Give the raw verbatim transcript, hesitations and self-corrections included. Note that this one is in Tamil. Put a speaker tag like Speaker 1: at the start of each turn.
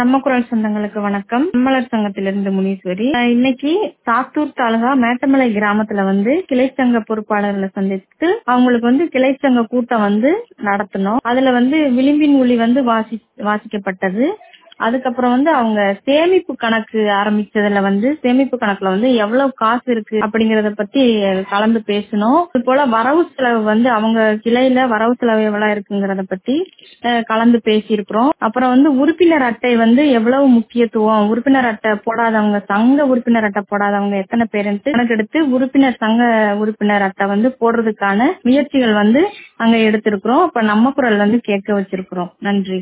Speaker 1: நம்ம குரல் சொந்தங்களுக்கு வணக்கம். நம்மளர் சங்கத்திலிருந்து முனீஸ்வரி. அஹ் இன்னைக்கு சாத்தூர் தாலுகா மேட்டமலை கிராமத்துல வந்து கிளை சங்க பொறுப்பாளர்களை சந்தித்து அவங்களுக்கு வந்து கிளை சங்க கூட்டம் வந்து நடத்தணும். அதுல வந்து விளிம்பின் ஒலி வந்து வாசி வாசிக்கப்பட்டது. அதுக்கப்புறம் வந்து அவங்க சேமிப்பு கணக்கு ஆரம்பிச்சதுல வந்து சேமிப்பு கணக்குல வந்து எவ்வளவு காசு இருக்கு அப்படிங்கறத பத்தி கலந்து பேசணும். இது போல வரவு செலவு வந்து அவங்க கிளையில வரவு செலவு எவ்வளவு இருக்குங்கிறத பத்தி அஹ், கலந்து பேசியிருக்கிறோம். அப்புறம் வந்து உறுப்பினர் அட்டை வந்து எவ்வளவு முக்கியத்துவம், உறுப்பினர் அட்டை போடாதவங்க, சங்க உறுப்பினர் அட்டை போடாதவங்க எத்தனை பேருன்ட்டு கணக்கெடுத்து உறுப்பினர் சங்க உறுப்பினர் அட்டை வந்து போடுறதுக்கான முயற்சிகள் வந்து அங்க எடுத்திருக்கிறோம். அப்ப நம்ம குரல் வந்து கேட்க வச்சிருக்கிறோம். நன்றி.